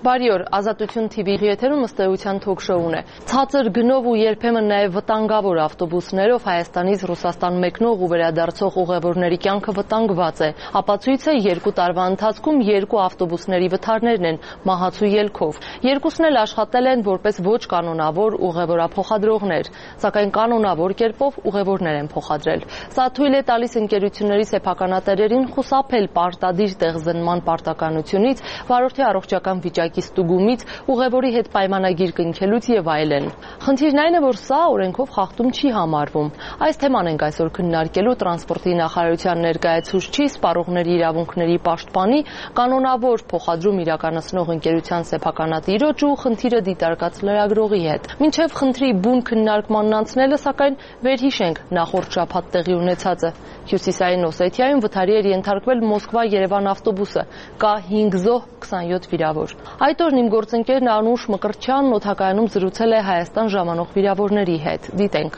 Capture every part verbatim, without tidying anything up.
Բարի օր, Ազատություն T V-ի եթերում ըստ էության թոք-շոուն է։ Ցածր գնով ու երբեմն նաև վտանգավոր ավտոբուսներով Հայաստանից Ռուսաստան մեկնող ու վերադարձող ուղևորների կյանքը վտանգված է։ Ապացույցը երկու տարվա ընթացքում երկու ավտոբուսների վթարներն են մահացու ելքով։ Երկուսն էլ աշխատել են որպես ոչ կանոնավոր ուղևորափոխադրողներ, սակայն կանոնավոր կերպով ուղևորներ են փոխադրել։ Սա թույլ է տալիս ընկերությունների սեփականատերերին խուսափել պարտադիր տեղզնման պարտականությունից, վարորդի առողջական վիճակի ստուգումից, ուղևորի հետ պայմանագիր կնքելուց եւ այլն։ Խնդիրն այն է, որ սա օրենքով խախտում չի համարվում։ Այս թեման ենք այսօր քննարկելու տրանսպորտի նախարարության ներկայացուցչի, սպառողների իրավունքների պաշտպանի, կանոնավոր փոխադրում իրականացնող ընկերության սեփականատիրոջ ու խնդիրը դիտարկած լրագրողի հետ։ Մինչև խնդրի բուն քննարկմանն անցնելը, սակայն վերհիշենք նախորդ շաբաթ տեղի ունեցածը։ Հյուսիսային Օսեթիայում վթարի էր ենթարկվել Մոսկվա-Երևան ավտոբուսը։ Կա հինգ զոհ, քսանյոթ վիրավոր։ Այդ օրն իմ գործընկերն Անուշ Մկրտչյանն օդակայանում զրուցել է Հայաստան ժամանող վիրավորների հետ։ Դիտենք։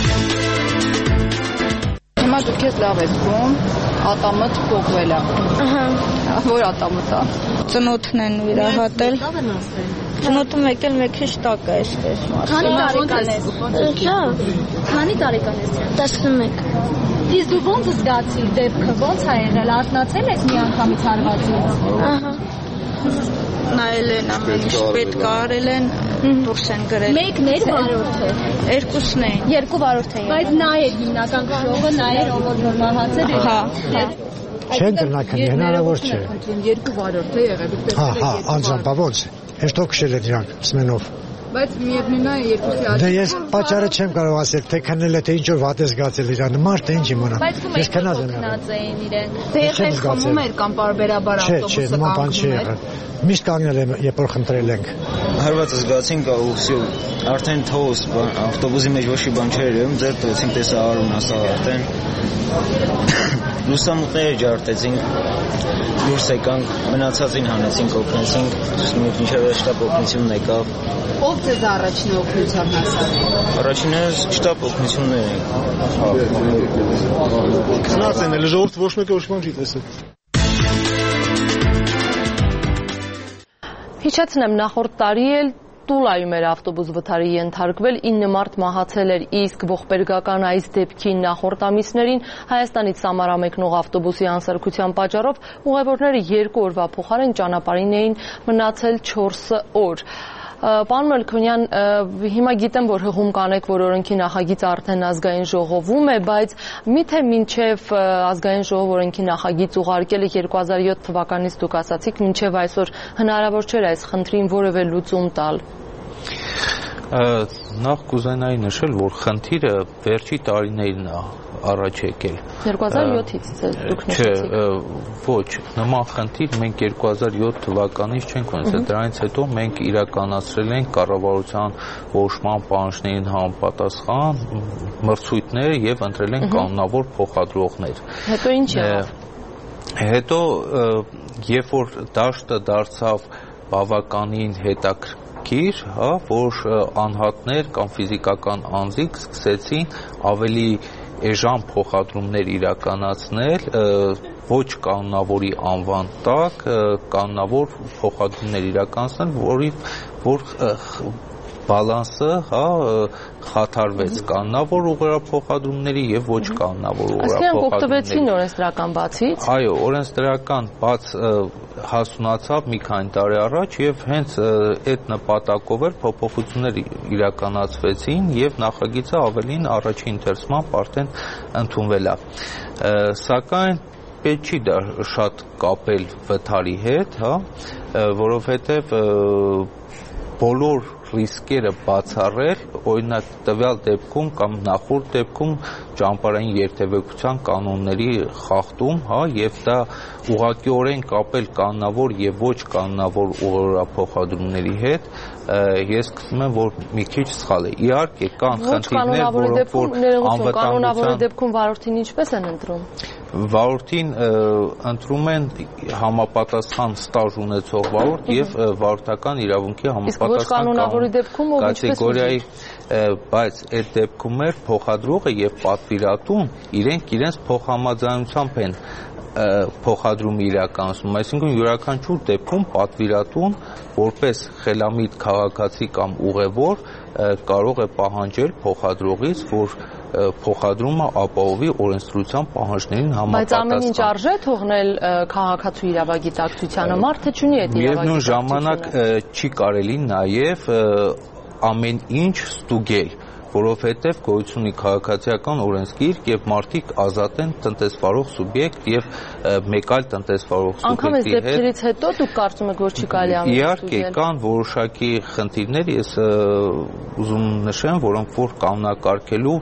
Հիմա դուք ես լավ եք զգում, ատամդ փոխվել է։ Ահա։ Որ ատամդ է։ Ծնոտն են վիրահատել։ Ծնոտում եկել մի քիչ տակ է այսպես։ Քանի տարեկան ես։ Հա։ Քանի տարեկան ես։ տասնմեկ։ Իսկ դու ո՞նց զգացիր դեպքը, ո՞նց ա եղել, արթնացել ես մի անգամից հարվածից։ Ահա։ Նայել են ամեն ինչ պետք արել են, դուրս են գրել։ Մեկն էր վարորդը։ Երկուսն էին։ Երկու վարորդ էին։ Բայց նա էր հիմնական քրոհը, նա էր ով որ մահացել էր։ Հա։ Չեն տնական, հնարավոր չէ։ Երկու վարորդ է եղել, դուք Հա, հա, անձամբ ոնց։ Հեշտո քշել է դրանք սմենով։ Բայց միևնույնն է երկուսի Դե ես պատճառը չեմ կարող ասել, թե քնել է, թե ինչ որ վատ է զգացել իրան, մարդը ինչ իմանա։ Ես քնած եմ էին իրեն։ Դե ես խմում էր կամ բարբերաբար ավտոբուսը Չէ, չէ, նման բան չի եղել։ Միշտ կանգնել եմ, երբ որ խնդրել ենք։ Հարվածը զգացինք ու всё, արդեն թոս ավտոբուսի մեջ ոչ մի բան չէր եղել, ձեր տվեցինք տեսա արուն ասա արդեն։ Լուսամուտները ջարդեցինք, դուրս եկանք, մնացածին հանեցինք, օգնեցինք, մինչև շտապ օգնությունն եկավ։ Ով ձեզ առաջին օգնության հասավ։ Առաջինը շտապ օգնությունն էր։ Քնած են, էլ ժողովուրդը ոչ մեկը ոչ մի բան չի տեսել։ Հիշեցնեմ, նախորդ տարի էլ Տուլայում էր ավտոբուս վթարի ենթարկվել, ինը մարդ մահացել էր, իսկ ողբերգական այս դեպքի նախորդ ամիսներին Հայաստանից Սամարա մեկնող ավտոբուսի անսարքության պատճառով ուղևորները երկու օրվա փոխարեն ճանապարհին էին մնացել չորս օր։ Պարոն Մելքոնյան, հիմա գիտեմ, որ հղում կանեք, որ օրենքի նախագիծը արդեն ազգային ժողովում է, բայց միթե մինչև ազգային ժողով օրենքի նախագիծ ուղարկելը երկու հազար յոթ թվականից դուք ասացիք, մինչև այսօր հնարավոր չէր այս խնդրին որևէ լուծում տալ։ Նախ կուզենայի նշել, որ խնդիրը վերջի տարիներին է առաջ եկել։ երկու հազար յոթից դուք նշեցիք։ Չէ, ոչ, նման խնդիր մենք երկու հազար յոթ թվականից չենք ունեցել, դրանից հետո մենք իրականացրել ենք կառավարության որոշման պահանջներին համապատասխան մրցույթներ եւ ընտրել ենք կանոնավոր փոխադրողներ։ Հետո ինչ եղավ։ Հետո երբ որ դաշտը դարձավ բավականին հետաքրքիր Կիր, հա, որ անհատներ կամ ֆիզիկական անձիկ սկսեցին ավելի էժան փոխադրումներ իրականացնել, ոչ կանոնավորի անվան տակ, կանոնավոր փոխադրումներ իրականացնել, որի որ բալանսը, հա, խաթարվեց կանոնավոր ուղղափոխադրումների եւ ոչ կանոնավոր ուղղափոխադրումների։ Այսինքն օգտվեցին օրենսդրական բացից։ Այո, օրենսդրական բաց հասունացավ մի քանի տարի առաջ եւ հենց այդ նպատակով էր փոփոխություններ իրականացվեցին եւ նախագիծը ավելին առաջին ընթերցմամբ արդեն ընդունվել է։ Սակայն պետք չի դա շատ կապել վթարի հետ, հա, որովհետեւ բոլոր ռիսկերը բացառել, օրինակ տվյալ դեպքում կամ նախորդ դեպքում ճանապարհային երթևեկության կանոնների խախտում, հա, եւ դա ուղղակիորեն կապել կանոնավոր եւ ոչ կանոնավոր ուղղափոխադրումների հետ, ես գտնում եմ, որ մի քիչ սխալ է։ Իհարկե կան խնդիրներ, որոնք որ կանոնավոր դեպքում վարորդին ինչպես են ընտրում։ Վարորդին ընտրում են համապատասխան ստաժ ունեցող վարորդ եւ վարորդական իրավունքի համապատասխան կատեգորիայի, բայց այդ դեպքում էր փոխադրողը եւ պատվիրատուն իրենք իրենց փոխհամաձայնությամբ են փոխադրումի իրականացնում, այսինքն յուրաքանչյուր դեպքում պատվիրատուն որպես խելամիտ քաղաքացի կամ ուղևոր կարող է պահանջել փոխադրողից, որ փոխադրումը ապահովի օրենսդրության պահանջներին համապատասխան։ Բայց ամեն ինչ արժե թողնել քաղաքացու իրավագիտակցությանը, մարդը չունի այդ իրավագիտակցությունը։ Միևնույն ժամանակ չի կարելի նաև ամեն ինչ ստուգել, որովհետև գոյություն ունի քաղաքացիական օրենսգիր եւ մարդիկ ազատ են տնտեսվարող սուբյեկտ եւ մեկ այլ տնտեսվարող սուբյեկտի հետ։ Անկամ այս դեպքերից հետո դուք կարծում եք, որ չի կարելի ամեն ինչ իհարկե կան որոշակի խնդիրներ, ես ուզում նշեմ, որոնք որ կանոնակարգելու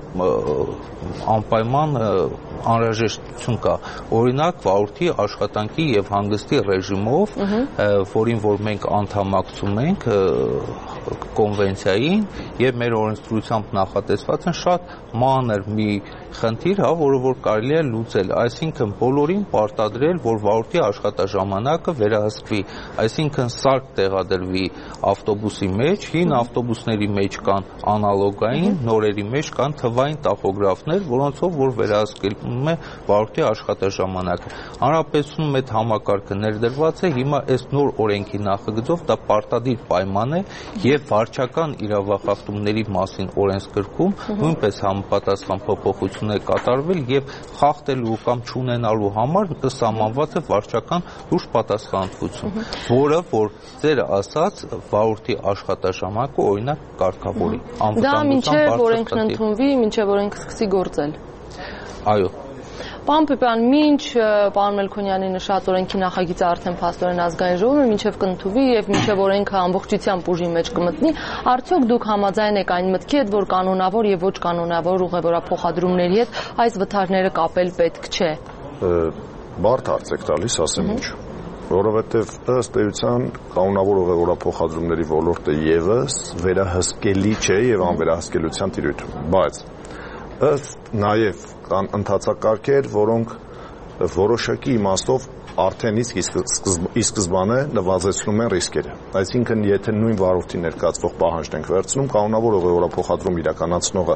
անպայման անհրաժեշտություն կա։ Օրինակ վարորդի աշխատանքի եւ հանգստի ռեժիմով, որին որ մենք անդամակցում ենք կոնվենցիային եւ մեր օրենսդրությամբ նախատեսված են շատ մանր մի խնդիր, հա, որը որ կարելի է լուծել, այսինքն բոլորին պարտադրել, որ վարորդի աշխատաժամանակը վերահսկվի, այսինքն սարք տեղադրվի ավտոբուսի մեջ, հին ավտոբուսների մեջ կան անալոգային, նորերի մեջ կան թվային տախոգրաֆներ, որոնցով որ վերահսկվում է վարորդի աշխատաժամանակը։ Հանրապետությունում այդ համակարգը ներդրված է, հիմա այս նոր օրենքի նախագծով դա պարտադիր պայման է եւ վարչական իրավախախտումների մասին օրենսգրքում նույնպես համապատասխան փոփոխություններ կատարվել եւ խախտելու կամ չունենալու համար սահմանված է վարչական լուրջ պատասխանատվություն, որը որ ձեր ասած վարորդի աշխատաժամանակը օրինակ կարգավորի։ Դա մինչև օրենքն ընդունվի, մինչև օրենքը սկսի գործել։ Այո։ Պարոն Պեպյան, մինչ պարոն Մելքոնյանի նշած օրենքի նախագիծը արդեն փաստորեն ազգային ժողովում է, մինչև կընդունվի եւ մինչև օրենքը ամբողջությամբ ուժի մեջ կմտնի, արդյոք դուք համաձայն եք այն մտքի հետ, որ կանոնավոր եւ ոչ կանոնավոր ուղևորափոխադրումների հետ այս վթարները կապել պետք չէ։ Բարդ հարց եք տալիս, ասեմ ինչ, որովհետեւ ըստ էության կանոնավոր ուղևորափոխադրումների ոլորտը եւս վերահսկելի չէ եւ անվերահսկելիության տիրույթ, բայց ըստ նաև կան ընթացակարգեր, որոնք որոշակի իմաստով արդեն իսկ ի սկզբանե նվազեցնում են ռիսկերը։ Այսինքն, եթե նույն վարորդի ներկայացվող պահանջն ենք վերցնում, կանոնավոր ուղևորափոխադրում իրականացնողը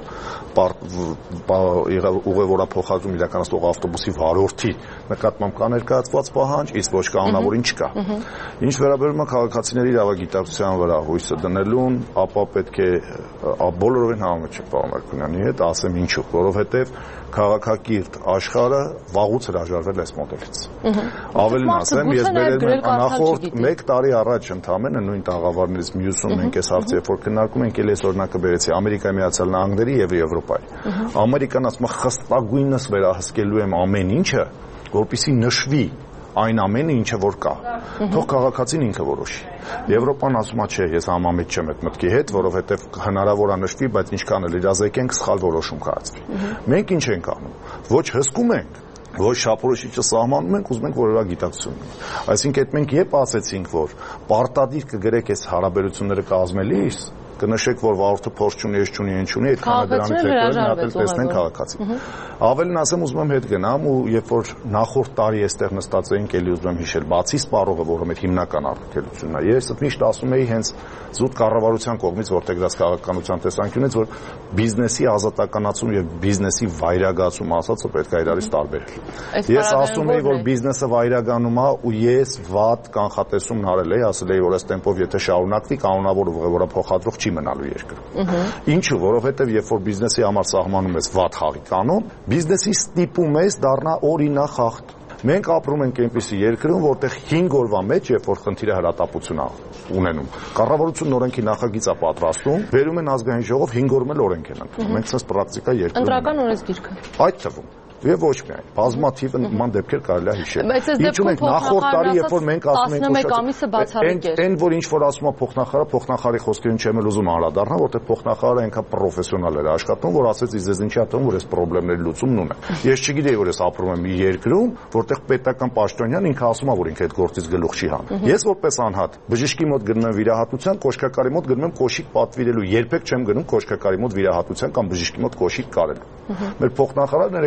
ուղևորափոխադրում իրականացնող ավտոբուսի վարորդի նկատմամբ կա ներկայացված պահանջ, իսկ ոչ կանոնավորին չկա։ Ինչ վերաբերում է քաղաքացիների իրավագիտակցության վրա հույսը դնելուն, ապա պետք է բոլորովին համաձայն չեք պարոն Մարկունյանի հետ, ասեմ ինչու, որովհետև քաղաքակիրթ աշխարհը վաղուց հրաժարվել այս մոդելից։ Ավելին ասեմ, ես բերել եմ նախորդ մեկ տարի առաջ ընդամենը նույն տաղավարներից մյուսում մենք այս հարցը երբ որ քննարկում ենք, ելես օրինակը բերեցի Ամերիկայի Միացյալ Նահանգների եւ Եվրոպայի։ Ամերիկան ասում է խստագույնս վերահսկելու եմ ամեն ինչը, որպեսզի նշվի այն ամենը, ինչը որ կա։ Թող քաղաքացին ինքը որոշի։ Եվրոպան ասում է, չէ, ես համամիտ չեմ այդ մտքի հետ, որովհետև հնարավոր է նշվի, բայց ինչքան էլ իրազեկենք, սխալ որոշում կայացվի։ Մենք ինչ ենք անում։ Ոչ հսկում ենք, ոչ շապորոշիչը սահմանում ենք, ուզում ենք, որ իրա գիտակցություն ունի։ Այսինքն, այդ մենք երբ ասեցինք, որ պարտադիր կգրեք այս հարաբերությունները կազմելիս, կնշեք, որ վարորդը փորձ չունի, ես չունի, ինչ ունի, այդքանը դրանից հետո նա էլ տեսնեն քաղաքացի։ Ավելին ասեմ, ուզում եմ հետ գնամ ու երբ որ նախորդ տարի այստեղ նստած էինք, էլի ուզում եմ հիշել, բացի սպառողը, որը մեր հիմնական արգելությունն է, ես միշտ ասում էի հենց զուտ կառավարության կողմից, որտեղ դա քաղաքականության տեսանկյունից, որ բիզնեսի ազատականացում եւ բիզնեսի վայրագացում ասածը պետք է իրարից տարբերել։ Ես ասում էի, որ բիզնեսը վայրագանում է ու ես վատ կանխատեսումն արել էի, ասել էի, որ այս տեմպով եթե շարունակվի, կանոնավոր ուղևորափոխադրող չի մնալու երկրում։ Ինչու, որովհետև երբ որ բիզնեսի համար սահմանում ես վատ խաղի կանոն, բիզնեսի ստիպում ես դառնա օրինախախտ։ Մենք ապրում ենք այնպիսի երկրում, որտեղ հինգ օրվա մեջ, երբ որ խնդիրը հրատապություն է ունենում, կառավարությունն օրենքի նախագիծ է պատրաստում, վերում են ազգային ժողով, հինգ օրում էլ օրենք են ընդունում։ Մենք sense պրակտիկա երկրում։ Ընտրական օրենսգիրքը։ Այդ թվում Եվ ոչ միայն, բազմաթիվ նման դեպքեր կարելի է հիշել։ Ինչու՞ մենք նախորդ տարի, երբ որ մենք ասում ենք տասնմեկ ամիսը բացառիկ էր։ Այն, որ ինչ որ ասում է փոխնախարարը, փոխնախարարի խոսքերին չեմ էլ ուզում անդրադառնալ, որտեղ փոխնախարարը այնքան պրոֆեսիոնալ էր աշխատում, որ ասեց իզ ինձ ինչի ատում, որ այս խնդիրների լուծումն ունի։ Ես չգիտեի, որ ես ապրում եմ մի երկրում, որտեղ պետական պաշտոնյան ինքը ասում է, որ ինքը այդ գործից գլուխ չի հանում։ Ես որպես անհատ բժշկի մոտ գնում եմ վիրահատության, կոշկակարի մոտ գնում եմ կոշիկ պատվիրելու, երբեք չեմ գնում կոշկակարի մոտ վիրահատության կամ բժշկի մոտ կոշիկ կարելու։ Մեր փոխնախարարն էր ինքը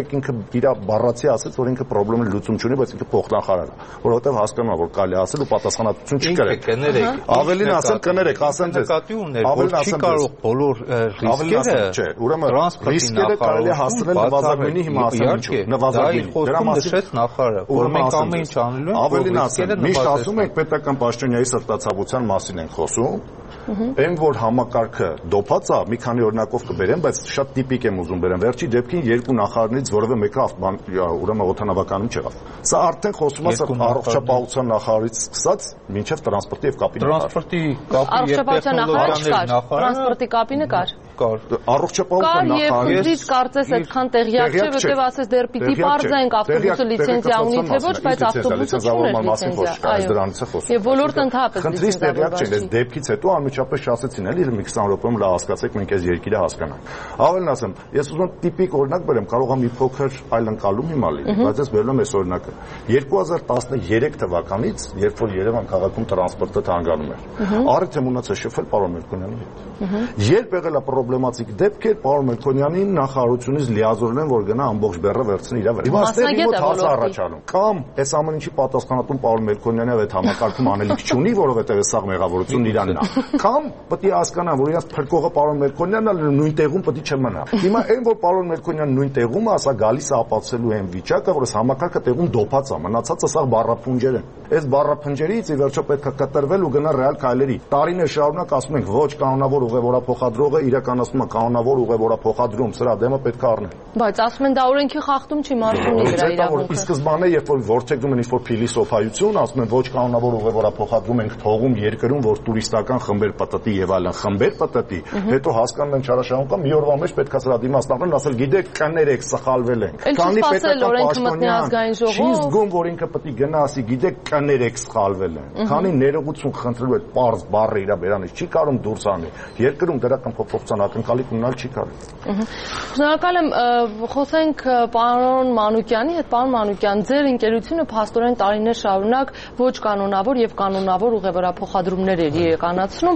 իր բառացի ասեց, որ ինքը խնդրի լուծում չունի, բայց ինքը փոխնախարար է, որովհետև հասկանում է, որ կարելի է ասել ու պատասխանատվություն չկրել։ Ավելին ասեմ, կներեք, ասեմ ձեզ։ Ավելին ասեմ, կարող բոլոր ռիսկերը, չէ, ուրեմն ռիսկերը կարելի է հասցնել նվազագույնի հիմա ասեմ ինչու։ Նվազագույնի։ Դրա մասին նախարարը, որ մենք ամեն ինչ անելու ենք, ավելին ասեմ, միշտ ասում ենք պետական պաշտոնյայի սրտացավության մասին ենք խոսում։ Այն որ համակարգը դոփած է, մի քանի օրինակով կբերեմ, բայց շատ տիպիկ եմ ուզում բերեմ։ Վերջի դեպքին երկու նախարարներից որևէ մեկը ուրեմն օդանավականում չեղավ։ Սա արդեն խոսում է առողջապահության նախարարից սկսած մինչև տրանսպորտի եւ կապի տրանսպորտի կապի եւ տեխնոլոգիաների նախարարը տրանսպորտի կապինը կար։ Առողջապահության նախարարը եւ կարծես այդքան տեղյակ չէ, որտեղ ասես դեռ պիտի բարձրայինք ավտոբուսը լիցենզիա ունի թե ոչ, բայց ավտոբուսը չուներ լիցենզիա։ Այո։ Եվ ոլորտը ընդհանրապես լիցենզիա։ Խնդրից տեղյակ չեն, այս դեպքից հետո անմիջապես շասեցին էլի մի քսան րոպեում լավ հասկացեք մենք այս երկիրը հասկանանք։ Ավելին ասեմ, ես ուզում եմ տիպիկ օրինակ բերեմ, կարող եմ մի փոքր այլ ընկալում հիմա լինի, բայց ես բերում եմ այս օրինակը։ երկու հազար տասներեք թվականից, երբ որ Երևան քաղաքում տրանսպորտը թանկանում էր, առիթ եմ ունեցել շփվել պարոն Մելքոնյանի հետ։ Երբ եղել է պրոբլեմատիկ դեպք էր, պարոն Մելքոնյանին նախարարությունից լիազորել են, որ գնա ամբողջ բեռը վերցնի իր վրա։ Հիմա ստեղի մոտ հարց առաջանում։ Կամ այս ամեն ինչի պատասխանատուն պարոն Մելքոնյանը այդ համակարգում անելիք չունի, որովհետև այս սաղ մեղավորությունն իրանն է։ Կամ պետք է հասկանան, որ իրաց փրկողը պարոն Մելքոնյանն է, նույն տեղում պետք է չմնա։ Հիմա այն որ պարոն Մելքոնյանն նույն տեղում է, ասա գալիս է ապացուցելու այն վիճակը, որ այս համակարգը տեղում դոփած է, մնացածը սաղ բառափնջեր են։ Այս բառափնջերից ի վերջո պետք է կտրվել ու գնալ ռեալ քայլերի։ Տարիներ շարունակ ասում ենք ոչ կանոնավոր ուղևորափոխադրողը իրականացնում է կանոնավոր ուղևորափոխադրում, սրա դեմը պետք է առնել։ Բայց ասում են դա օրենքի խախտում չի, մարդու ունի դրա իրավունքը։ Ի սկզբանե երբ որ ворթեգնում են ինչ-որ փիլիսոփայություն, ասում են ոչ կանոնավոր ուղևորափոխադրում ենք թողում երկրում, որ տուրիստական խմբեր պատտի եւ այլն խմբեր պատտի, հետո հասկանում են չարաշահում մի օրվա մեջ պետք է սրա դիմացնավորեն, ասել գիտեք կներեք սխալվել են։ Քանի պետական պաշտոնյան չի զգում, որ ինքը պետք է գնա ասի գիտեք կներեք սխալվել են։ Քանի ներողություն խնդրելու այդ པարզ բառը իր բերանից չի կարող դուրս անել։ Երկրում դրական փոփոխության ակնկալիք ունենալ չի կարող։ Շնորհակալ եմ, խոսենք պարոն Մանուկյանի հետ, պարոն Մանուկյան, ձեր ընկերությունը փաստորեն տարիներ շարունակ ոչ կանոնավոր եւ կանոնավոր ուղևորափոխադրումներ էր իրականացնում։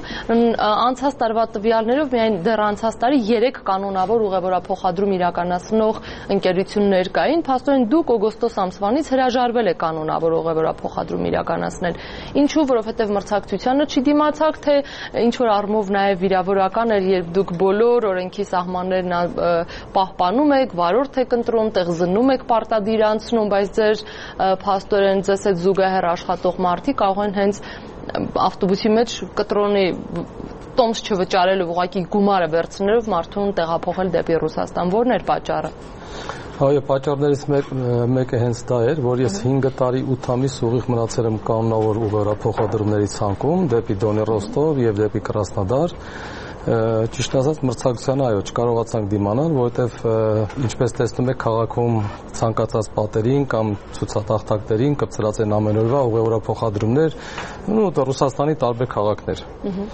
Անցած տարվա տվյալներով միայն դեռ անցած տարի երեք կանոնավոր ուղևորափոխադրում իրականացնող ընկերություններ կային։ Փաստորեն դուք օգոստոս ամսվանից հրաժարվել եք կանոնավոր ուղևորափոխադրում իրականացնել։ Ինչու, որովհետեւ մրցակցությանը չի դիմացաք, թե ինչ որ առումով նաեւ վիրավորական էր, երբ դուք բոլոր օրենքի սահմաններն պահպանում եք, վարորդ եք ընտրում, տեղզննում եք պարտադիր անցնում, բայց ձեր փաստորեն ձեզ հետ զուգահեռ աշխատող մարդիկ կարող են հենց ավտոբուսի մեջ կտրոնի տոմս չվճարելով ուղղակի գումարը վերցնելով մարդուն տեղափոխել դեպի Ռուսաստան։ Որն էր պատճառը։ Այո, պատճառներից մեկը հենց դա էր, որ ես հինգ տարի ութ ամիս ուղիղ մնացել եմ կանոնավոր ուղևորափոխադրումների ցանկում դեպի Դոնի Ռոստով եւ դեպի Կրասնոդար։ Ճիշտ ասած մրցակցությանը այո չկարողացանք դիմանալ, որովհետև ինչպես տեսնում եք քաղաքում ցանկացած պատերին կամ ցուցատախտակներին կպցրած են ամեն օրվա ուղևորափոխադրումներ, ու Ռուսաստանի տարբեր քաղաքներ։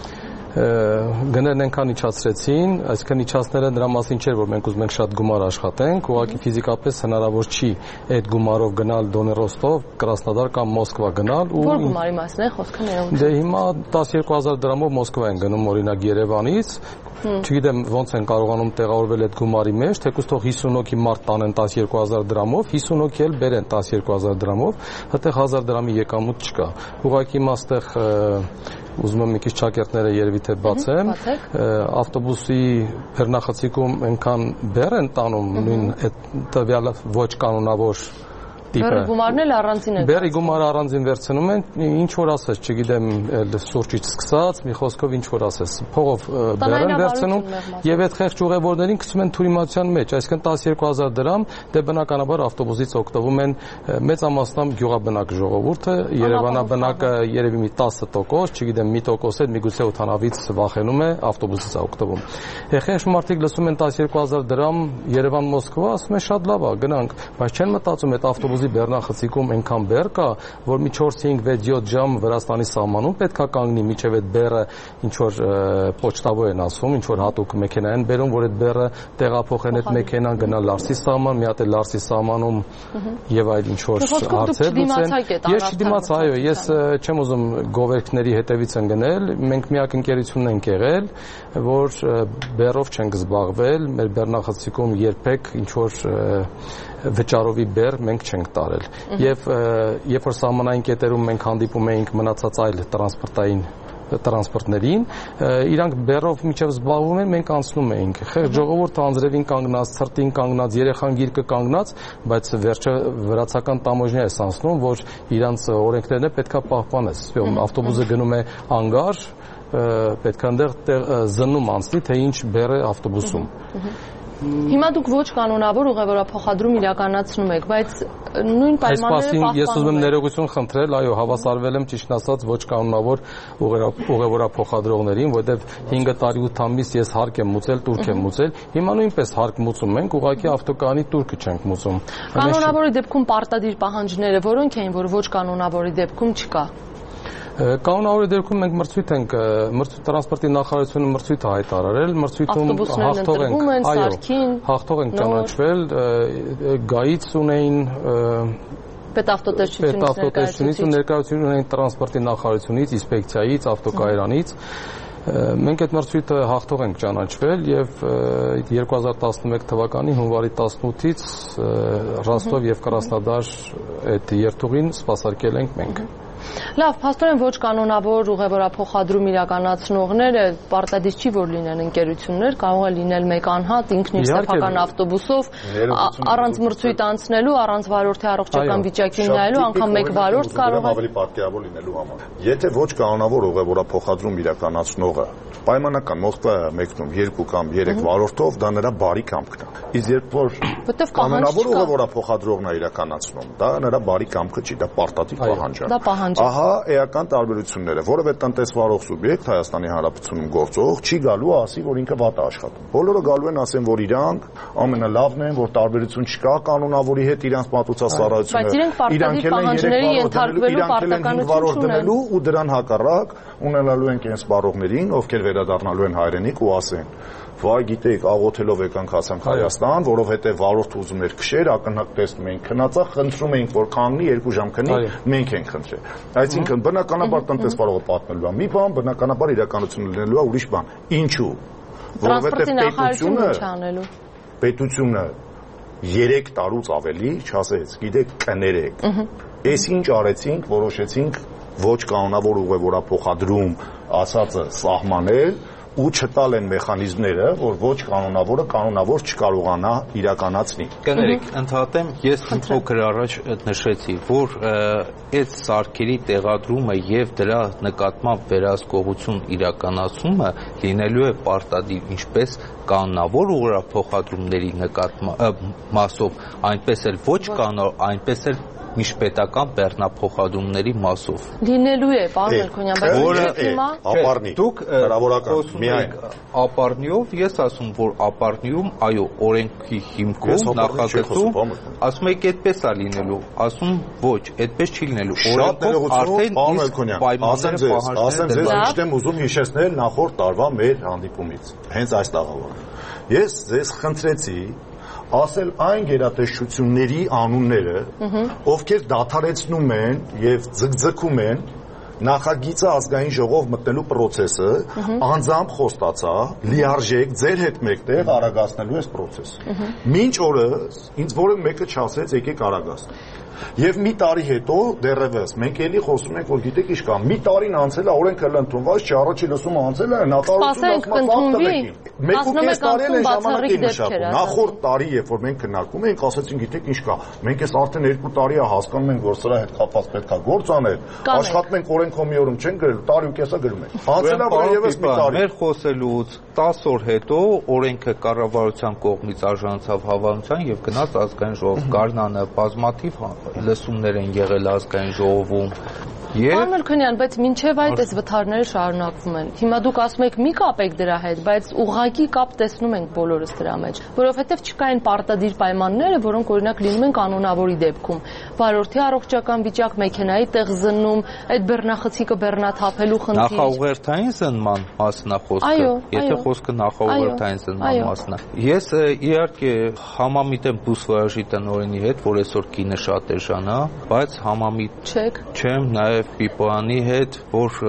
Գներն այնքան իջացրեցին, այսինքն իջացնելը նրա մասին չէր, որ մենք ուզում ենք շատ գումար աշխատենք, ուղղակի ֆիզիկապես հնարավոր չի այդ գումարով գնալ Դոնի Ռոստով, Կրասնոդար կամ Մոսկվա գնալ ու Որ գումարի մասն է խոսքը ներողություն։ Դե հիմա տասներկու հազար դրամով Մոսկվա են գնում օրինակ Երևանից, չգիտեմ ոնց են կարողանում տեղավորվել այդ գումարի մեջ, թեկուզ թող հիսուն հոգի մարդ տանեն տասներկու հազար դրամով, հիսուն հոգի էլ բերեն տասներկու հազար դրամով, այդտեղ հազար դրամի եկամուտ չկա։ Ուղղակի հիմա այստեղ ուզում եմ մի քիչ ճակերտները երևի թե բացեմ, ավտոբուսի բեռնախցիկում այնքան բեռ են տանում նույն այդ տվյալը ոչ կանոնավոր Բերի գումարն էլ առանձին է։ Բերի գումարը առանձին վերցնում են, ինչ որ ասես, չգիտեմ, սուրճից սկսած, մի խոսքով ինչ որ ասես, փողով բեր են վերցնում եւ այդ խեղճ ուղևորներին գցում են թուրիմացիան մեջ, այսինքն տասներկու հազար դրամ, դե բնականաբար ավտոբուսից օգտվում են մեծամասնությամբ գյուղաբնակ ժողովուրդը, Երևանաբնակը երևի մի տասը տոկոս, չգիտեմ, մի տոկոս էլ միգուցե օդանավից վախենում է, ավտոբուսից է օգտվում։ Խեղճ մարդիկ լսում են տասներկու հազար դրամ Երևան-Մոսկվա, ասում են շատ լավ է, գնանք, բայց չեն մտածում այդ ավտոբուսի բեռնախցիկում այնքան բեռ կա, որ մի չորս հինգ վեց յոթ ժամ Վրաստանի սահմանում պետք է կանգնի, միջև այդ բեռը ինչ որ պոչտավո են ասում, ինչ որ հատուկ մեքենա են բերում, որ այդ բեռը տեղափոխեն այդ մեքենան գնա Լարսի սահման, մի հատ էլ Լարսի սահմանում եւ այլ ինչ որ հարցեր լուծեն։ Ես չդիմացա, այո, ես չեմ ուզում գովերքների հետևից են գնել, մենք միակ ընկերությունն ենք եղել, որ բեռով չենք զբաղվել, մեր բեռնախցիկում երբեք ինչ որ վճարովի բեր մենք չենք տարել։ Եվ երբ որ սահմանային կետերում մենք հանդիպում էինք մնացած այլ տրանսպորտային տրանսպորտներին, իրանք բերով միջև զբաղվում են, մենք անցնում էինք։ Խեղճ ժողովուրդը անձրևին կանգնած, ցրտին կանգնած, երեխան գիրկը կանգնած, բայց վերջը վրացական տամոժնիա է անցնում, որ իրանց օրենքներն է պետքա պահպանես։ Ավտոբուսը գնում է անգար, պետքա այնտեղ զննում անցնի, թե ինչ բեր է ավտոբուսում։ Հիմա դուք ոչ կանոնավոր ուղևորափոխադրում իրականացնում եք, բայց նույն պայմանները պահպանում եք։ Ես ուզում եմ ներողություն խնդրել, այո, հավասարվել եմ ճիշտ ասած ոչ կանոնավոր ուղևորափոխադրողներին, որտեղ հինգ տարի ութ ամիս ես հարկ եմ մուծել, տուրք եմ մուծել, հիմա նույնպես հարկ մուծում ենք, ուղղակի ավտոկայանի տուրքը չենք մուծում։ Կանոնավորի դեպքում պարտադիր պահանջները որոնք էին, որ ոչ կանոնավորի դեպքում չկա։ Կանոնավորի դեպքում մենք մրցույթ ենք, տրանսպորտի նախարարությունը մրցույթ է հայտարարել, մրցույթում հաղթող ենք, այո, հաղթող ենք ճանաչվել, գայից ունեին պետավտոտեսչությունից ու ներկայացություն ունեին տրանսպորտի նախարարությունից, ինսպեկցիայից, ավտոկայարանից։ Մենք այդ մրցույթը հաղթող ենք ճանաչվել եւ երկու հազար տասնմեկ թվականի հունվարի տասնութից Ռոստով եւ Կրասնոդար այդ երթուղին սպասարկել ենք մենք։ Լավ, փաստորեն ոչ կանոնավոր ուղևորափոխադրում իրականացնողները պարտադիր չի որ լինեն ընկերություններ, կարող է լինել մեկ անհատ ինքն իր սեփական ավտոբուսով առանց մրցույթ անցնելու, առանց վարորդի առողջական վիճակին նայելու, անգամ մեկ վարորդ կարող է ավելի պատկերավոր լինելու համար։ Եթե ոչ կանոնավոր ուղևորափոխադրում իրականացնողը պայմանական Մոսկվա մեկնում երկու կամ երեք վարորդով, դա նրա բարի կամքն է։ Իսկ երբ որ կանոնավոր ուղևորափոխադրողն է իրականացնում, դա նրա բարի կամքը չի, դա պարտադիր պահանջ է։ Դա պահանջ է։ Ահա էական տարբերությունները, որևէ տնտեսվարող սուբյեկտ Հայաստանի Հանրապետությունում գործող չի գալու ասի, որ ինքը վատ է աշխատում։ Բոլորը գալու են ասեն, որ իրանք ամենալավն են, որ տարբերություն չկա կանոնավորի հետ իրանք մատուցած ծառայությունը։ Ու դրան հակառակ ունենալու են կենս բարողներին, ովքեր վերադառնալու են հայրենիք ու ասեն. «Վայ, գիտեք, աղոթելով եկանք հասանք Հայաստան, որովհետև վարորդը ուզում էր քշեր, ակնհայտ տեսնում էինք քնածա, խնդրում էինք, որ կանգնի, երկու ժամ քնի, մենք ենք խնդրել»։ Այսինքն բնականաբար տնտեսվարողը պատմելու է մի բան, բնականաբար իրականությունը լինելու է ուրիշ բան։ Ինչու՞։ Որովհետև պետությունը պետությունը երեք տարուց ավելի չասեց, գիտեք, կներեք։ Էս ինչ արեցինք, որոշեցինք ոչ կանոնավոր ուղևորափոխադրում ասածը սահմանել ու չտալ են մեխանիզմները, որ ոչ կանոնավորը կանոնավոր չկարողանա իրականացնի։ Կներեք, ընդհատեմ, ես փոքր առաջ նշեցի, որ այդ սարքերի տեղադրումը եւ դրա նկատմամբ վերահսկողություն իրականացումը լինելու է պարտադիր ինչպես կանոնավոր ուղևորափոխադրումների նկատմամբ մասով, այնպես էլ ոչ կանոնավոր, այնպես էլ միջպետական բեռնափոխադրումների մասով։ Լինելու է, պարոն Մելքոնյան, բայց հիմա ապառնի։ Դուք հրավորական միայն ապառնիով, ես ասում, որ ապառնիում, այո, օրենքի հիմքում նախագծում, ասում եք այդպես է լինելու, ասում ոչ, այդպես չի լինելու։ Օրենքով արդեն իսկ պայմանները պահանջները։ Ասեմ ձեզ, ինչ եմ ուզում հիշեցնել նախորդ տարվա մեր հանդիպումից։ Հենց այս տաղավարը։ Ես ձեզ խնդրեցի ասել այն գերատեսչությունների անունները, ովքեր դադարեցնում են եւ ձգձգում են նախագիծը ազգային ժողով մտնելու process-ը, անձամբ խոստացա լիարժեք ձեր հետ մեկտեղ արագացնելու այս process-ը։ Մինչ օրս ինձ որևէ մեկը չասեց եկեք արագացնենք։ Եվ մի տարի հետո դեռևս մենք էլի խոսում ենք, որ գիտեք ինչ կա, մի տարին անցել է, օրենքը ընդունված չի, առաջին լսումը անցել է, նախորդ տարի, երբ որ մենք քննարկում էինք, ասացին գիտեք ինչ կա, մենք էս արդեն երկու տարի է հասկանում ենք, որ սրա հետ կապված պետք է գործ անել, աշխատում ենք օրենքով մի օրում չեն գրել, տարի ու կեսա գրում ենք։ Անցել է որևէ մի տարի։ Մեր խոսելուց տասը օր հետո օրենքը կառավարության կողմից արժանացավ հավանության եւ գնաց ազգային ժողով։ Գարնանը բազմաթիվ լսումներ են եղել ազգային ժողովում։ Պարոն Մելքոնյան, բայց մինչև այդ այս վթարները շարունակվում են։ Հիմա դուք ասում եք մի կապեք դրա հետ, բայց ուղղակի կապ տեսնում ենք բոլորս դրա մեջ, որովհետև չկային պարտադիր պայմանները, որոնք օրինակ լինում են կանոնավորի դեպքում։ Վարորդի առողջական վիճակ, մեքենայի տեղ զննում, այդ բեռնախցիկը բեռնաթափելու խնդիր։ Նախաուղերթային զնման մասն է խոսքը, եթե խոսքը նախաուղերթային զնման մասն է։ Ես իհարկե համամիտ եմ բուսվոյաժի տնօրենի հետ, որ այսօր կինը շատ էժան է, բայց համամիտ չեմ նաև նաև Պիպոյանի հետ, որ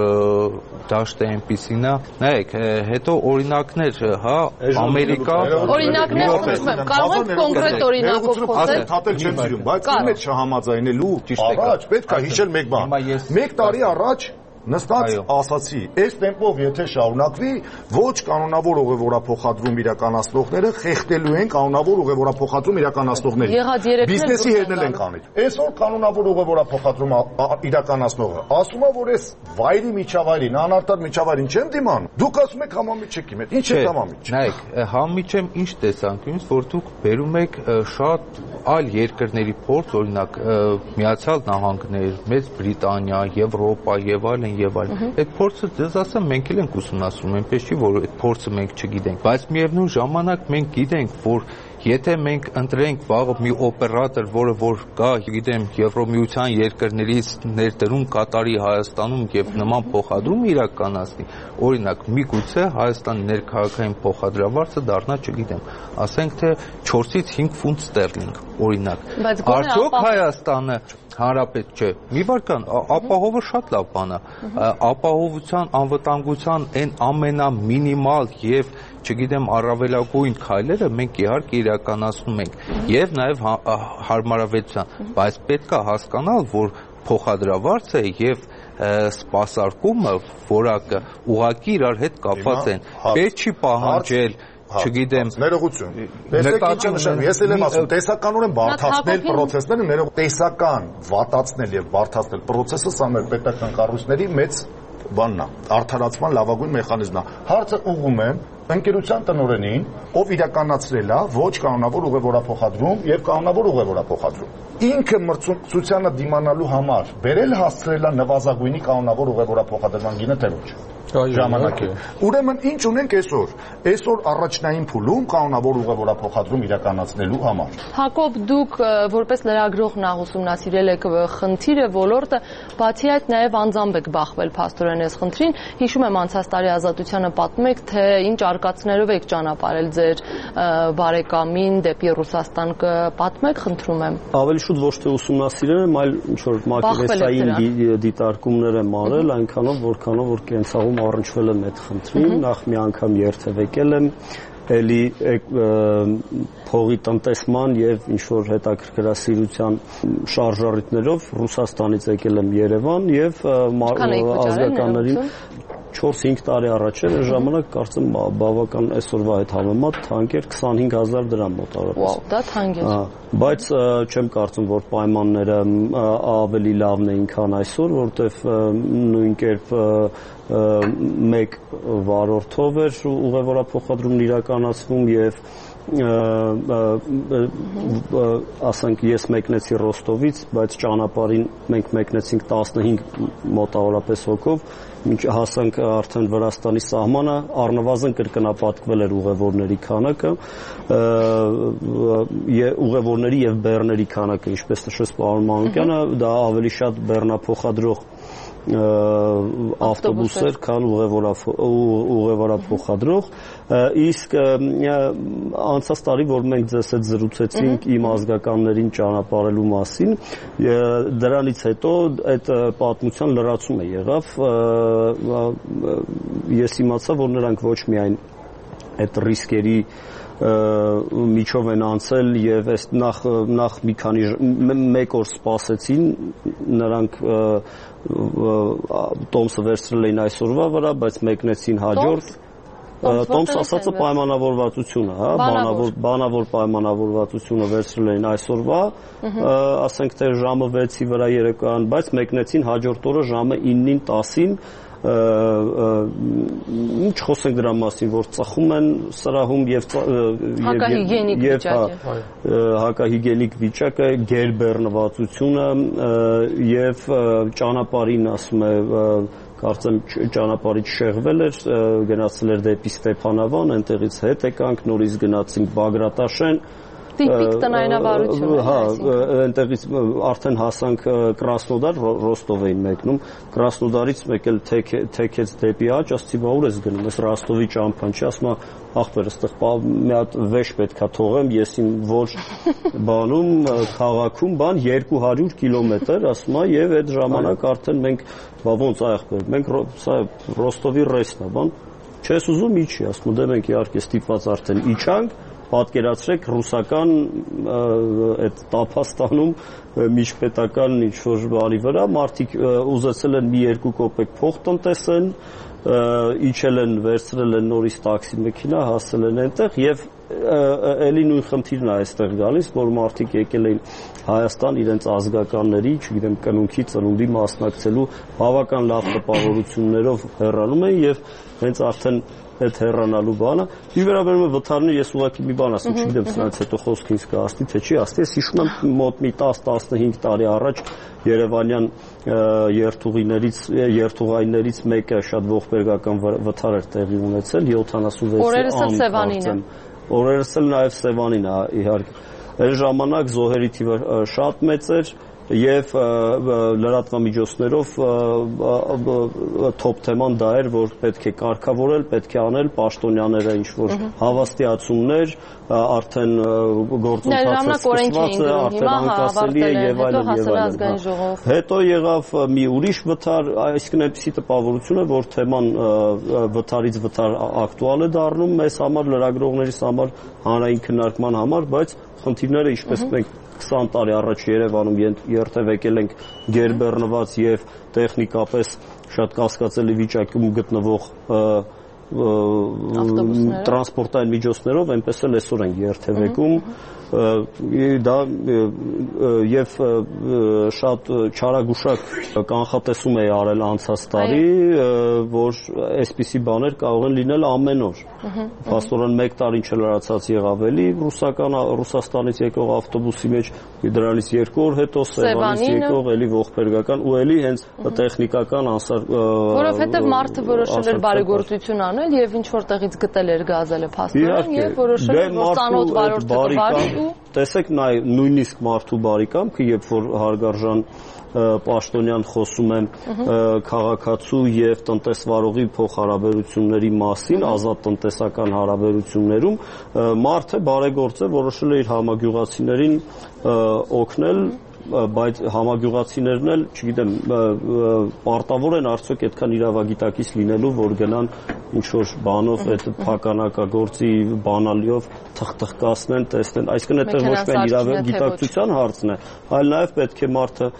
դաշտը այնպիսին է։ Նայեք, հետո օրինակներ, հա, Ամերիկա օրինակներ կարող եք կոնկրետ օրինակով խոսել։ Թատել չեմ սիրում, բայց իմ հետ չհամաձայնելու առաջ պետք է հիշել մեկ բան։ Մեկ տարի առաջ նստած ասացի, այս տեմպով եթե շարունակվի, ոչ կանոնավոր ուղևորափոխադրում իրականացնողները խեղդելու են կանոնավոր ուղևորափոխադրում իրականացնողներին։ Բիզնեսի հետնել են կանել։ Այսօր կանոնավոր ուղևորափոխադրում իրականացնողը ասում է, որ այս վայրի միջավայրին, անարտար միջավայրին չեմ դիմանում։ Դուք ասում եք համամիջ չեք իմ հետ։ Ինչ է համամիջ։ Նայեք, համամիջ եմ ինչ տեսանկյունից, որ դուք բերում եք շատ այլ երկրների փորձ, օրինակ Միացյալ Նահանգներ, Մեծ Բրիտանիա, Եվրոպա եւ այլն եւ այլն։ Այդ փորձը դες ասեմ մենք էլ ենք ուսումնասիրում, այնպես չի որ այդ փորձը մենք չգիտենք, բայց միևնույն ժամանակ մենք գիտենք, որ եթե մենք ընտրենք վաղը մի օպերատոր, որը որ կա, գիտեմ, Եվրոմիության երկրներից ներդրում կատարի Հայաստանում եւ նման փոխադրում իրականացնի, օրինակ, միգուցե Հայաստանի ներքաղաքային փոխադրավարձը դառնա, չգիտեմ, ասենք թե չորսից հինգ ֆունտ ստերլինգ, օրինակ։ Արդյոք Հայաստանը Հանրապետ չէ։ Մի վարքան, ապահովը շատ լավ բան է։ Ապահովության, անվտանգության այն ամենամինիմալ եւ չգիտեմ առավելագույն քայլերը մենք իհարկե իրականացնում ենք եւ նաեւ հարմարավետության, բայց պետք է հասկանալ, որ փոխադրավարձը եւ սպասարկումը որակը ուղղակի իրար հետ կապված են։ Պետք չի պահանջել չգիտեմ ներողություն տեսեք ինչ եմ նշում ես էլ եմ ասում տեսականորեն բարթացնել process-ները ներող տեսական վատացնել եւ բարթացնել process-ը սա մեր պետական կառույցների մեծ բանն է արդարացման լավագույն մեխանիզմն է հարցը ուղղում եմ ընկերության տնօրենին ով իրականացրել է ոչ կանոնավոր ուղևորափոխադրում եւ կանոնավոր ուղևորափոխադրում ինքը մրցակցությանը դիմանալու համար բերել հասցրել է նվազագույնի կանոնավոր ուղևորափոխադրման գինը թե ոչ ժամանակի։ Ուրեմն ինչ ունենք այսօր։ Այսօր առաջնային փուլում կանոնավոր ուղևորափոխադրում իրականացնելու համար։ Հակոբ, դուք որպես լրագրող նախ ուսումնասիրել եք խնդիրը, ոլորտը, բացի այդ նաև անձամբ եք բախվել փաստորեն այս խնդրին։ Հիշում եմ անցած տարի Ազատությանը պատմում եք, թե ինչ արկածներով եք ճանապարհել ձեր բարեկամին դեպի Ռուսաստան, կպատմեք, խնդրում եմ։ Ավելի շուտ ոչ թե ուսումնասիրել եմ, այլ ինչ որ մակերեսային դիտարկումներ եմ արել, այնքանով որքանով որ կենցաղում առնչվել եմ այդ խնդրին, նախ մի անգամ երթևեկել եմ, էլի փողի տնտեսման եւ ինչ որ հետաքրքրասիրության շարժառիթներով Ռուսաստանից եկել եմ Երևան եւ ազգականներին չորս-հինգ տարի առաջ էր, այս ժամանակ կարծեմ բավական այսօրվա հետ համեմատ թանկ էր քսանհինգ հազար դրամ մոտավորապես։ Վաու, դա թանկ է։ Բայց չեմ կարծում, որ պայմանները ավելի լավն էին, քան այսօր, որտեվ նույն կերպ մեկ վարորդով էր ուղևորափոխադրումն իրականացվում եւ ասենք ես մեկնեցի Ռոստովից, բայց ճանապարհին մենք մեկնեցինք տասնհինգ մոտավորապես հոգով, մինչ հասանք արդեն Վրաստանի սահմանը, առնվազն կրկնապատկվել էր ուղևորների քանակը, ուղևորների եւ բեռների քանակը, ինչպես նշեց պարոն Մանուկյանը, դա ավելի շատ բեռնափոխադրող ավտոբուսեր, քան ուղևորափոխադրող, իսկ անցած տարի, որ մենք ձեզ հետ զրուցեցինք իմ ազգականներին ճանապարհելու մասին, դրանից հետո այդ պատմության լրացում է եղավ, ես իմացա, որ նրանք ոչ միայն այդ ռիսկերի միջով են անցել եւ այս նախ նախ մի քանի մեկ օր սպասեցին նրանք տոմսը վերցրել էին այսօրվա վրա, բայց մեկնեցին հաջորդ տոմս ասածը պայմանավորվածությունը, հա, բանավոր բանավոր պայմանավորվածությունը վերցրել էին այսօրվա, ասենք թե ժամը վեցի վրա երեկոյան, բայց մեկնեցին հաջորդ օրը ժամը իննին տասին ինչ խոսենք դրա մասին, որ ծխում են սրահում եւ հակահիգիենիկ հակահիգիենիկ վիճակը, գերբեռնվածությունը եւ ճանապարհին ասում է կարծեմ ճանապարհից շեղվել էր, գնացել էր դեպի Ստեփանավան, այնտեղից հետ եկանք, նորից գնացինք Բագրատաշեն, Տիպիկ տնայնավարություն է, հա, այնտեղից արդեն հասանք Կրասնոդար, Ռոստով էին մեկնում, Կրասնոդարից մեկ էլ թեքեց դեպի աջ, ասացի, բա ուր ես գնում, ես Ռոստովի ճամփան չի, ասում է, ախպեր, այստեղ մի հատ վեշ պետքա թողեմ, ես իմ ոչ բանում, քաղաքում, բան երկու հարյուր կիլոմետր, ասում է, եւ այդ ժամանակ արդեն մենք, բա ոնց ախպեր, մենք սա Ռոստովի ռեստն է, բան, չես ուզում իջի, ասում դե մենք իհարկե ստիպված արդեն իջանք, պատկերացրեք ռուսական այդ Տափաստանում միջպետական ինչ-որ բանի վրա մարդիկ ուզեցել են մի երկու կոպեկ փող տնտեսեն, իջել են, վերցրել են նորից տաքսի մեքենա, հասել են այնտեղ եւ էլի նույն խնդիրն է այստեղ գալիս, որ մարդիկ եկել էին Հայաստան իրենց ազգականների, չգիտեմ, կնունքի ծնունդի մասնակցելու բավական լավ տպավորություններով հեռանում են եւ հենց արդեն այդ հեռանալու բանը։ Ի վերաբերում է վթարների, ես ուղղակի մի բան ասեմ, չգիտեմ, սրանից հետո խոսքը ինձ կհասնի, թե չի հասնի։ Ես հիշում եմ մոտ մի տասը տասնհինգ տարի առաջ Երևանյան երթուղիներից, երթուղայիններից մեկը շատ ողբերգական վթար էր տեղի ունեցել, յոթանասունվեց ան։ Օրերս էլ նաև Սևանին է, իհարկե։ Այն ժամանակ զոհերի թիվը շատ մեծ էր եւ լրատվամիջոցներով թոփ թեման դա էր, որ պետք է կարգավորել, պետք է անել պաշտոնյաները ինչ որ հավաստիացումներ, արդեն գործընթացը սկսված է, արդեն անկասելի է եւ այլն եւ այլն։ Հետո եղավ մի ուրիշ վթար, այսինքն այնպիսի տպավորություն է, որ թեման վթարից վթար ակտուալ է դառնում մեզ համար, լրագրողներիս համար, հանրային քննարկման համար, բայց խնդիրները ինչպես մենք քսան տարի առաջ Երևանում երթևեկել ենք գերբեռնված եւ տեխնիկապես շատ կասկածելի վիճակում գտնվող տրանսպորտային միջոցներով, այնպես էլ այսօր են երթևեկում դա եւ շատ չարագուշակ կանխատեսում է արել անցած տարի, որ այսպիսի բաներ կարող են լինել ամեն օր։ Փաստորեն մեկ տարին չլրացած եղավ էլի ռուսական Ռուսաստանից եկող ավտոբուսի մեջ, դրանից երկու օր հետո Սևանից եկող էլի ողբերգական ու էլի հենց տեխնիկական անսար որովհետեւ մարդը որոշել էր բարեգործություն անել եւ ինչ որտեղից գտել էր գազելը փաստորեն եւ որոշել էր որ ծանոթ վարորդը կվարի տեսեք նույնիսկ մարդու բարիկամքը, երբ որ հարգարժան պաշտոնյան խոսում եմ քաղաքացու եւ տնտեսվարողի փոխհարաբերությունների մասին, ազատ տնտեսական հարաբերություններում, մարդը բարեգործ է, որոշել է իր համագյուղացիներին օգնել, բայց համագյուղացիներն էլ, չգիտեմ, պարտավոր են արդյոք այդքան իրավագիտակից լինելու, որ գնան ինչ-որ բանով այդ փականակագործի բանալիով թխթխկացնեն, տեսնեն, այսինքն այդտեղ ոչ միայն իրավագիտակցության հարցն է, այլ նաև պետք է մարդը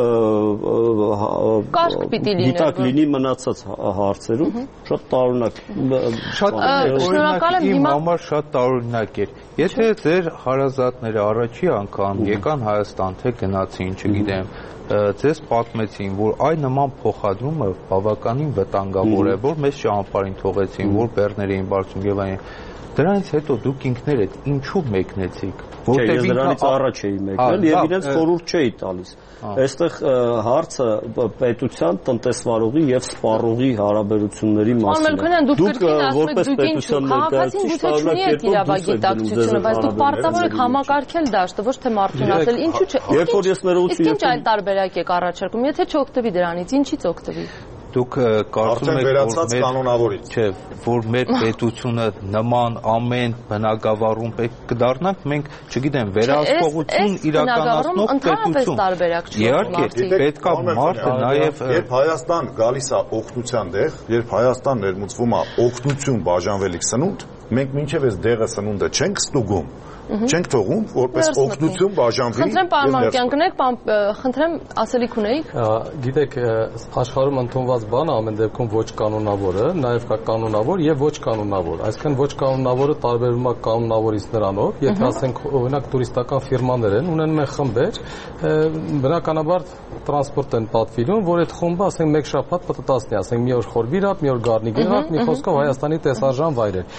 գիտակ լինի մնացած հարցերում, շատ տարօրինակ շատ օրինակ իմ համար շատ տարօրինակ էր։ Եթե ձեր հարազատները առաջի անգամ եկան Հայաստան, թե գնացին, չգիտեմ, ձեզ պատմեցին, որ այ նման փոխադրումը բավականին վտանգավոր է, որ մեզ ճանապարհին թողեցին, որ բեռներ էին բարձում եւ այլն։ Դրանից հետո դուք ինքներդ ինչու մեկնեցիք? Որտեղ ես դրանից առաջ էի մեկնել եւ իրենց խորհուրդ չէի տալիս։ Այստեղ հարցը պետության, տնտեսվարողի եւ սպառողի հարաբերությունների մասին է։ Դուք որպես պետության ներկայացուցիչ շարունակեք իրավագիտակցությունը, բայց դուք պարտավոր եք համակարգել դաշտը, ոչ թե մարդուն ասել ինչու՞ չէ։ Երբ որ ես ներողություն ինչ այլ տարբերակ եք առաջարկում, եթե չօգտվի դրանից, ինչից օգտվի։ Դուք կարծում եք, որ կանոնավորից չէ, որ մեր պետությունը նման ամեն բնակավարում պետք կդառնանք, մենք, չգիտեմ, վերահսկողություն իրականացնող պետություն։ Իհարկե, պետքա մարդը նաև երբ Հայաստան գալիս է օգնության դեղ, երբ Հայաստան ներմուծվում է օգնություն բաժանվելիք սնունդ, մենք մինչև այս դեղը սնունդը չենք ստուգում, չենք թողում, որպես օգնություն բաժանվի։ Խնդրեմ, պարոն Մանուկյան, գնեք, խնդրեմ, ասելիք ունեիք։ Գիտեք, աշխարհում ընդունված բանը ամեն դեպքում ոչ կանոնավորը, նաև կա կանոնավոր եւ ոչ կանոնավոր։ Այսինքն ոչ կանոնավորը տարբերվում է կանոնավորից նրանով, եթե ասենք օրինակ տուրիստական ֆիրմաներ են, ունենում են խմբեր, բնականաբար տրանսպորտ են պատվիրում, որ այդ խումբը ասենք մեկ շաբաթ պտտացնի, ասենք մի օր Խորբիրատ, մի օր Գառնի Գեղարդ, մի խոսքով Հայաստանի տեսարժան վայրեր։ Եվ մի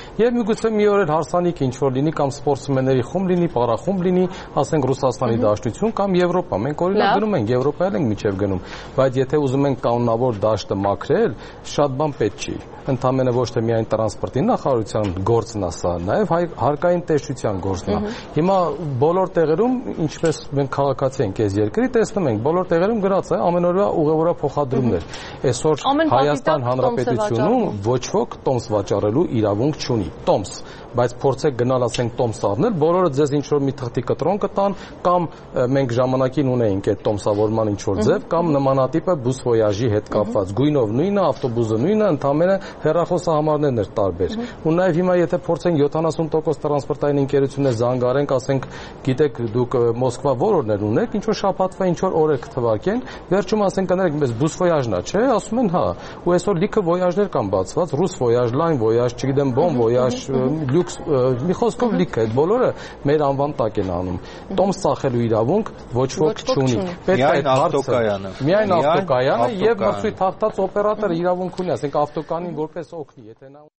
միգուցե մի օր էլ հարսանիք ինչ որ լինի կամ սպորտսմենների խումբ լինի, պարախումբ լինի, ասենք Ռուսաստանի դաշտություն կամ Եվրոպա։ Մենք օրինակ գնում ենք Եվրոպա էլ ենք միջև գնում, բայց եթե ուզում ենք կանոնավոր դաշտը մաքրել, շատ բան պետք չի։ Ընդամենը ոչ թե միայն տրանսպորտի նախարարության գործն է սա, նաև հարկային տեսչության գործն է։ Հիմա բոլոր տեղերում, ինչպես մենք քաղաքացի ենք այս երկրի, տեսնում ենք, բոլոր տեղերում գրած է ամենօրյա ուղևորյա փոխադրումներ։ Այսօր Հայաստան Հանրապետությունում ոչ ոք տոմս վաճառելու իրավունք չունի։ Տոմս, բայց փորձեք գնալ ասենք տոմս առնել, բոլորը ձեզ ինչ որ մի թղթի կտրոն կտան, կամ մենք ժամանակին ունեինք այդ տոմսավորման ինչ որ ձև, կամ նմանատիպը բուս վոյաժի հետ կապված։ Գույնով նույնը, ավտոբուսը նույնը, ընդամենը հեռախոսահամարներն էր տարբեր։ Ու նաև հիմա եթե փորձենք յոթանասուն տոկոս տրանսպորտային ընկերություններ զանգարենք, ասենք, գիտեք, դուք Մոսկվա որ օրներ ունեք, ինչ որ շաբաթվա ինչ որ օրեր կթվարկեն, վերջում ասենք կներեք, մեզ բուս վոյաժն է, չէ՞, ասում են հա։ Ու այսօր լիքը վոյաժներ կան բացված, ռուս վոյաժ, լայն վոյաժ, չգիտեմ, բոմ վոյաժ, լյուքս, մի խոսքով լիքը, այդ բոլորը մեր անվան տակ են անում։ Տոմս ծախելու իրավունք ոչ ոք չունի։ Պետք է այդ հարցը միայն ավտոկայանը եւ մրցույթ հաղթած օպերատորը իրավունք ունի, ասենք ավտոկանին որպես օգնի, եթե նա